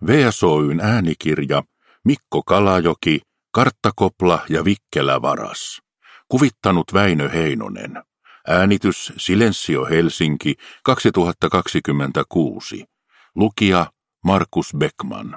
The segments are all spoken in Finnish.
VSOY:n äänikirja Mikko Kalajoki, Karttakopla ja Vikkelä Varas. Kuvittanut Väinö Heinonen. Äänitys Silensio Helsinki 2026. Lukija Markus Beckman.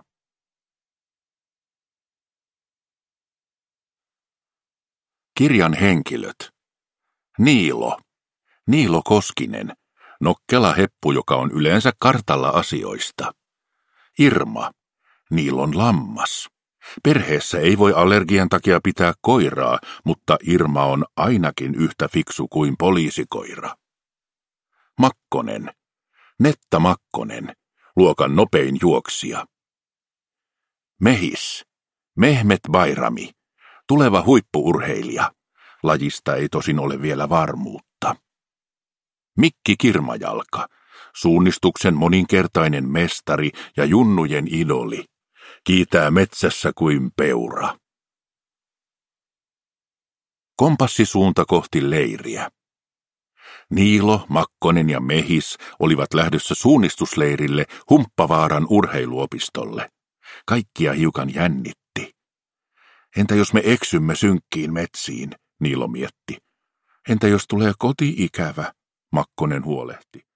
Kirjan henkilöt. Niilo. Niilo Koskinen. Nokkela heppu, joka on yleensä kartalla asioista. Irma. Niilon lammas. Perheessä ei voi allergian takia pitää koiraa, mutta Irma on ainakin yhtä fiksu kuin poliisikoira. Makkonen. Netta Makkonen. Luokan nopein juoksija. Mehis. Mehmet Bayrami. Tuleva huippu-urheilija. Lajista ei tosin ole vielä varmuutta. Mikki Kirmajalka. Suunnistuksen moninkertainen mestari ja junnujen idoli. Kiitää metsässä kuin peura. Kompassisuunta kohti leiriä. Niilo, Makkonen ja Mehis olivat lähdössä suunnistusleirille Humppavaaran urheiluopistolle. Kaikkia hiukan jännitti. Entä jos me eksymme synkkiin metsiin, Niilo mietti. Entä jos tulee koti-ikävä, Makkonen huolehti.